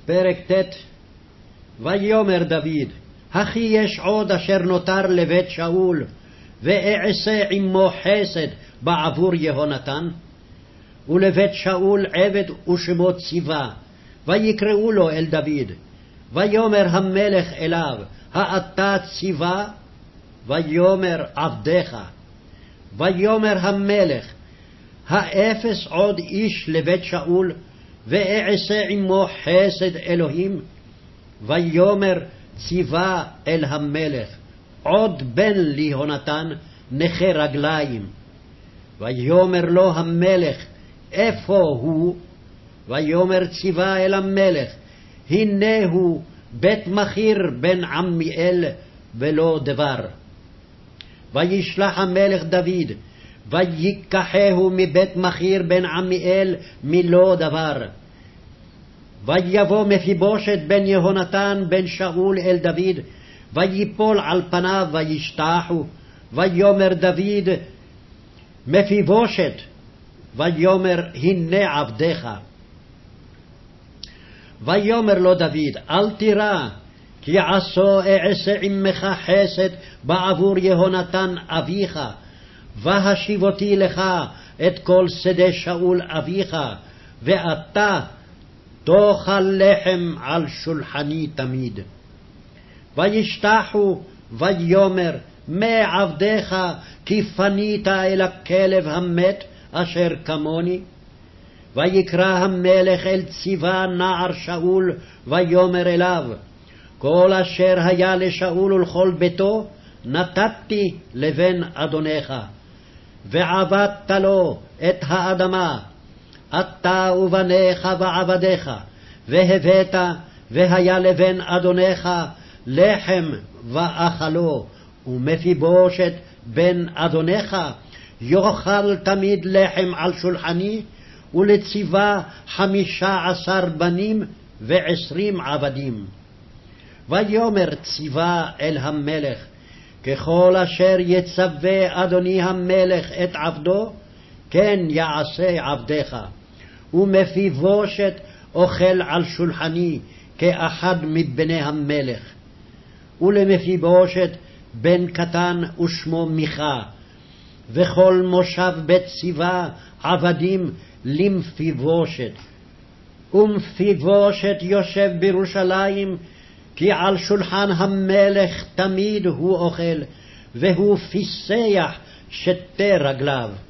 פרק ט'. ויאמר דוד, הכי יש עוד אשר נותר לבית שאול, ואעשה עמו חסד בעבור יהונתן. ולבית שאול עבד ושמו ציווה, ויקראו לו אל דוד. ויאמר המלך אליו, האתה ציווה? ויאמר עבדך. ויאמר המלך, האפס עוד איש לבית שאול, ואעשה עמו חסד אלוהים? ויאמר ציווה אל המלך, עוד בן ליהונתן נכה רגליים. ויאמר לו המלך, איפה הוא? ויאמר ציווה אל המלך, הנה הוא בית מחיר בן עמיאל ולא דבר. וישלח המלך דוד, ויקחהו מבית מחיר בן עמיאל מלא דבר. ויבוא מפיבושת בן יהונתן בן שאול אל דוד, ויפול על פניו וישתחו. ויאמר דוד, מפיבושת. ויאמר, הנה עבדך. ויאמר לו דוד, אל תירא, כי עשו אעשה עמך חסד בעבור יהונתן אביך, והשיבותי לך את כל שדה שאול אביך, ואתה תאכל לחם על שולחני תמיד. וישתחו. ויאמר, מה עבדך, כי פנית אל הכלב המת אשר כמוני? ויקרא המלך אל ציווה נער שאול, ויאמר אליו, כל אשר היה לשאול ולכל ביתו נתתי לבן אדונך, ועבדת לו את האדמה, אתה ובניך ועבדיך, והבאת, והיה לבן אדונך לחם ואכלו, ומפיבושת בן אדונך יאכל תמיד לחם על שולחני, ולציווה 15 בנים ו20 עבדים. ויאמר ציווה אל המלך, ככל אשר יצווה אדוני המלך את עבדו, כן יעשה עבדך, ומפיבושת אוכל על שולחני כאחד מבני המלך. ולמפיבושת בן קטן ושמו מיכה, וכל מושב בית ציווה עבדים למפיבושת. ומפיבושת יושב בירושלים, כי על שולחן המלך תמיד הוא אוכל, והוא פיסח שתי רגליו.